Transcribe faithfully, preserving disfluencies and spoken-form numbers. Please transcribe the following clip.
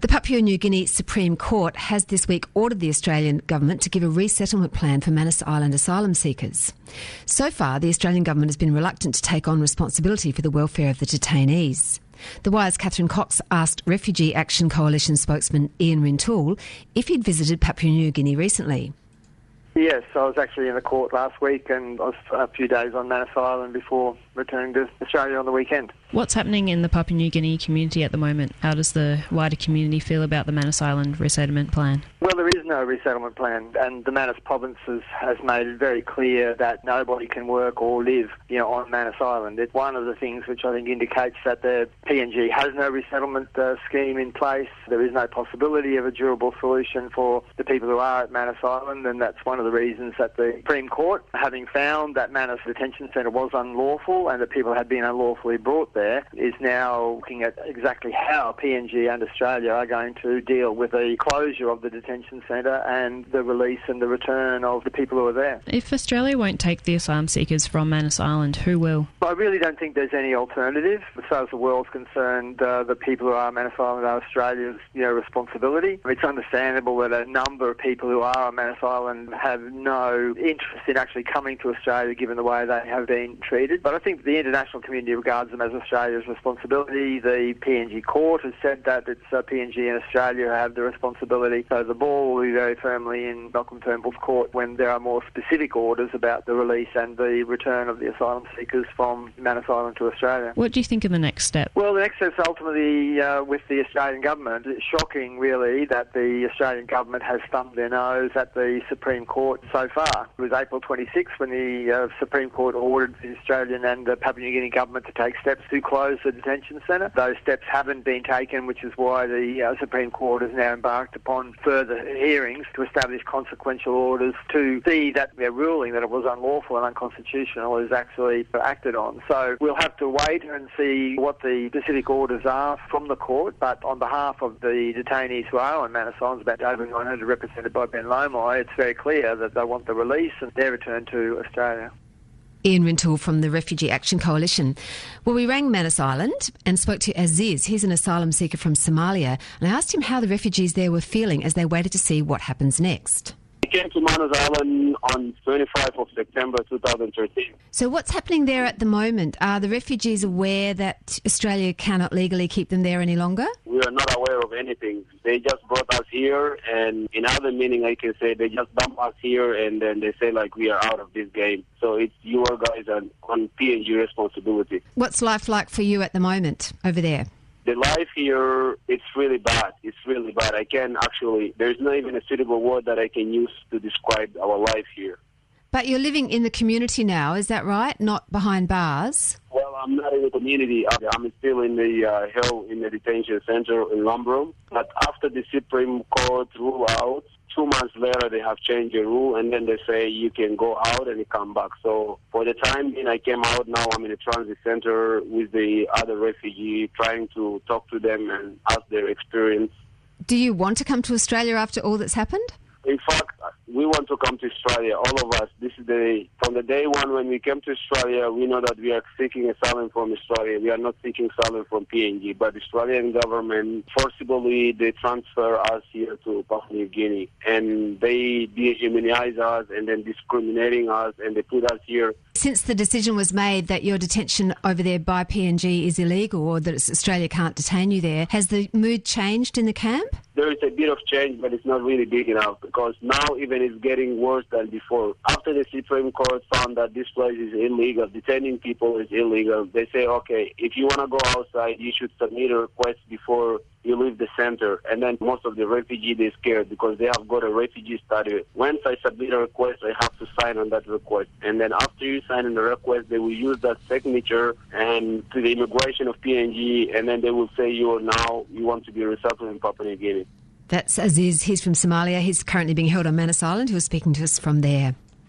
The Papua New Guinea Supreme Court has this week ordered the Australian government to give a resettlement plan for Manus Island asylum seekers. So far, the Australian government has been reluctant to take on responsibility for the welfare of the detainees. The Wire's Catherine Cox asked Refugee Action Coalition spokesman Ian Rintoul if he'd visited Papua New Guinea recently. Yes, I was actually in the court last week and I was a few days on Manus Island before returning to Australia on the weekend. What's happening in the Papua New Guinea community at the moment? How does the wider community feel about the Manus Island resettlement plan? Well, there is no resettlement plan, and the Manus province has, has made it very clear that nobody can work or live, you know, on Manus Island. It's one of the things which I think indicates that the P N G has no resettlement uh, scheme in place. There is no possibility of a durable solution for the people who are at Manus Island, and that's one of the reasons that the Supreme Court, having found that Manus Detention Centre was unlawful and that people had been unlawfully brought there, is now looking at exactly how P N G and Australia are going to deal with the closure of the detention centre and the release and the return of the people who are there. If Australia won't take the asylum seekers from Manus Island, who will? I really don't think there's any alternative. As far as the world's concerned, uh, the people who are on Manus Island are Australia's, you know, responsibility. It's understandable that a number of people who are on Manus Island have no interest in actually coming to Australia given the way they have been treated. But I think the international community regards them as Australia's responsibility. The P N G court has said that it's uh, P N G and Australia who have the responsibility. So the ball will be very firmly in Malcolm Turnbull's court when there are more specific orders about the release and the return of the asylum seekers from Manus Island to Australia. What do you think of the next step? Well, the next step is ultimately uh, with the Australian government. It's shocking, really, that the Australian government has thumbed their nose at the Supreme Court so far. It was April twenty-sixth when the uh, Supreme Court ordered the Australian and the Papua New Guinea government to take steps to close the detention centre. Those steps haven't been taken, which is why the uh, Supreme Court has now embarked upon further hearings to establish consequential orders to see that their ruling that it was unlawful and unconstitutional is actually acted on. So we'll have to wait and see what the specific orders are from the court, but on behalf of the detainees who are on Manus Island, about over nine hundred represented by Ben Lomai, it's very clear that they want the release and their return to Australia. Ian Rintoul from the Refugee Action Coalition. Well, we rang Manus Island and spoke to Aziz. He's an asylum seeker from Somalia, and I asked him how the refugees there were feeling as they waited to see what happens next. We came to Manus Island on twenty-fifth of September two thousand thirteen. So what's happening there at the moment? Are the refugees aware that Australia cannot legally keep them there any longer? We are not aware of anything. They just brought us here, and in other meaning I can say they just dump us here and then they say like we are out of this game. So it's your guys and on P N G responsibility. What's life like for you at the moment over there? The life here, it's really bad. It's really bad. I can actually, there's not even a suitable word that I can use to describe our life here. But you're living in the community now, is that right? Not behind bars? Well, I'm not in the community. I'm still in the uh, hell in the detention center in Lumbrum. But after the Supreme Court rule out, two months later they have changed the rule and then they say you can go out and you come back. So for the time being, I came out. Now I'm in a transit center with the other refugees, trying to talk to them and ask their experience. Do you want to come to Australia after all that's happened? In fact, we want to come to Australia, all of us. This is the from the day one when we came to Australia, we know that we are seeking asylum from Australia. We are not seeking asylum from P N G, but the Australian government forcibly they transfer us here to Papua New Guinea, and they dehumanize us and then discriminating us, and they put us here. Since the decision was made that your detention over there by P N G is illegal or that Australia can't detain you there, has the mood changed in the camp? There is a bit of change, but it's not really big enough because now even it's getting worse than before. After the Supreme Court found that this place is illegal, detaining people is illegal, they say, okay, if you want to go outside, you should submit a request before you leave the center. And then most of the refugees, they're scared because they have got a refugee status. Once I submit a request, I have to sign on that request. And then after you sign on the request, they will use that signature and to the immigration of P N G, and then they will say you are now, you want to be resettled in Papua New Guinea. That's Aziz. He's from Somalia. He's currently being held on Manus Island. He was speaking to us from there.